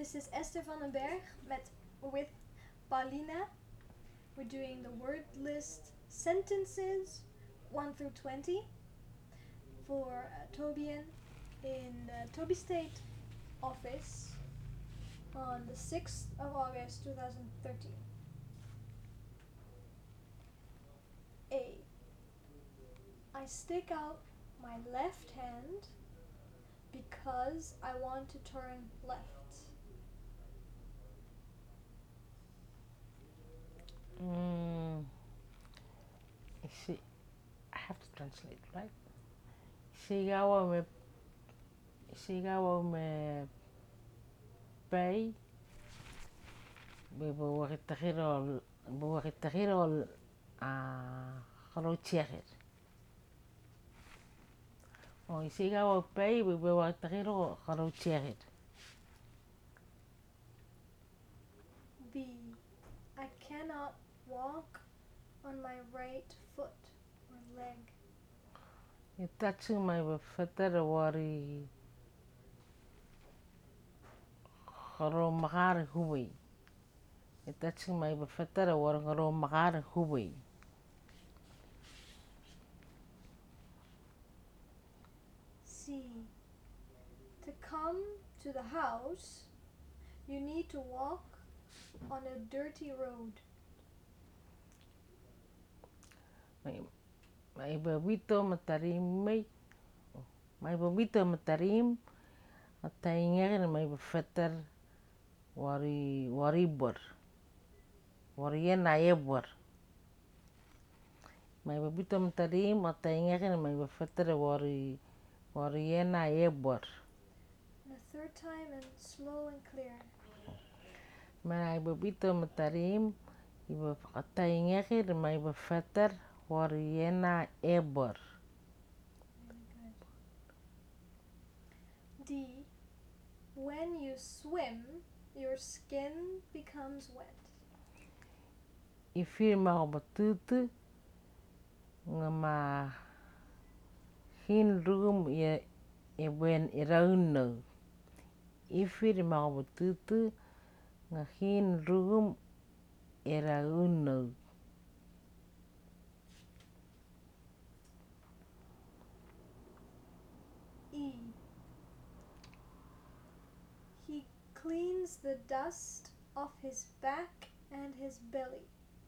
This is Esther van den Berg with Paulina. We're doing the word list sentences 1 through 20 for Tobian in the Toby State office on the 6th of August 2013. A. I stick out my left hand because I want to turn left. See, I have to translate, right? Sigawa me pay. Buwakitahirol Harochehir. O isigawa pay buwakitahiro Harochehir. B. I cannot walk on my right foot or leg. Itatsu mai bafetara wari Haro Mahari Hubi. Itatsu mai bafetara wari Haro Mahari Hubi. C. To come to the house, you need to walk on a dirty road. Mai babito matarim mai babito matarim atainga mai bafetar waribor wariyena yebor mai babito matarim atainga mai bafetar wariyena yebor. And the third time and slow and clear. Mai babito matarim atainga mai bafetar wariyena yebor. Very good. D. When you swim, your skin becomes wet. Ifirma batutu ngama hin room ye when irauno. Ifirma batutu nga hin room irauno. E. He cleans the dust off his back and his belly.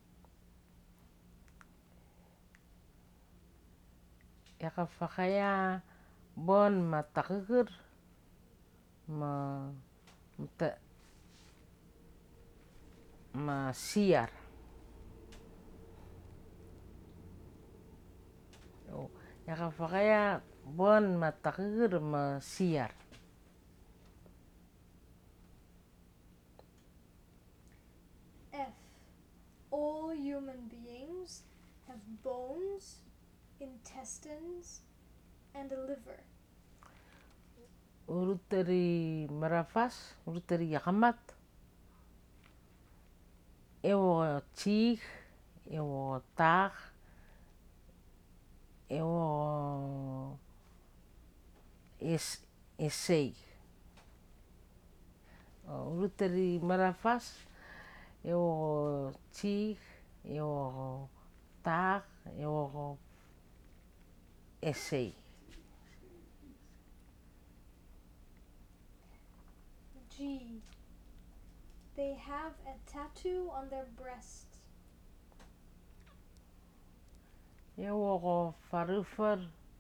Yakafakaya bon matakir ma siar. Yakafakaya bon matakir ma siar. F. All human beings have bones, intestines, and a liver. Uruteri marafas, uruteri yakamat. Ewo chig, ewo tag, ewo esei. Uruteri marafas, ewo chig, ewo tag, ewo esei. G. They have a tattoo on their breast. Ewo farufar,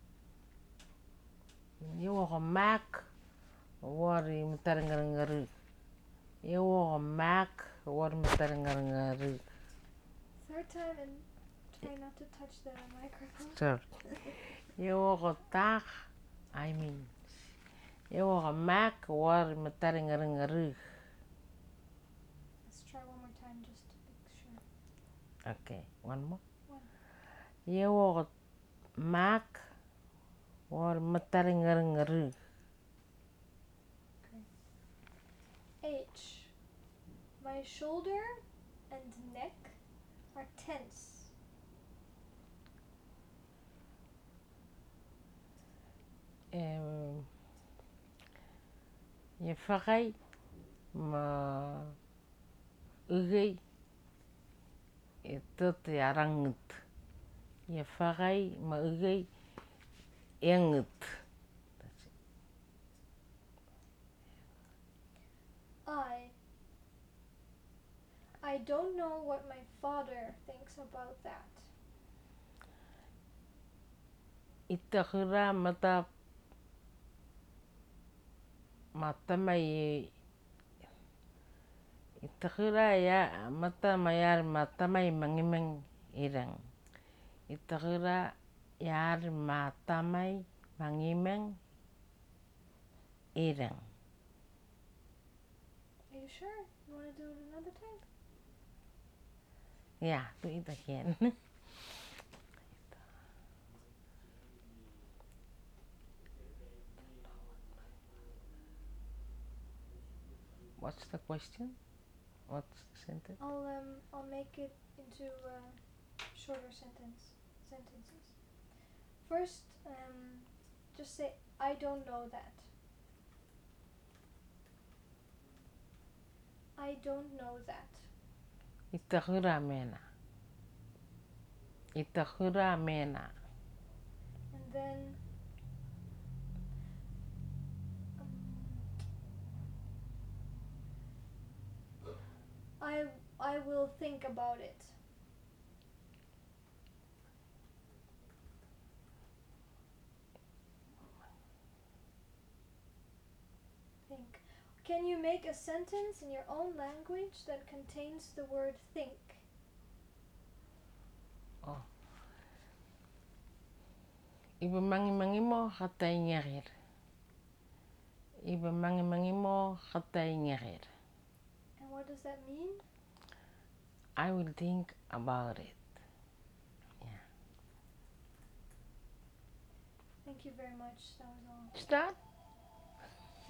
ewo mak, wari matarangarangaru. Ewo mak, wari matarangarangaru. Third time and try not to touch the microphone. Sure. Ewo tag, ewo mak, wari matarangarangaru. Let's try one more time just to make sure. Okay, one more. One. Ewo mak, wari matarangarangaru. H. My shoulder and neck are tense. Ye fakai ma ugay tot yarangut. Yafagai ma ugay yangut. That's it. I don't know what my father thinks about that. Itakura mata matamay itakura ya mata mayar matamay mangimang irang. Itakura yar matamay mangimang irang. Are you sure? You want to do it another time? Yeah, do it again. What's the question? What's the sentence? I'll make it into shorter sentences. First, just say I don't know that. I don't know that. Itakura mena. Itakura mena. And then I will think about it. Think. Can you make a sentence in your own language that contains the word think? Oh. Iba mangi mo katay ngerir. Iba mangi mo katay ngerir. And what does that mean? I will think about it. Yeah. Thank you very much. That was all. Is that?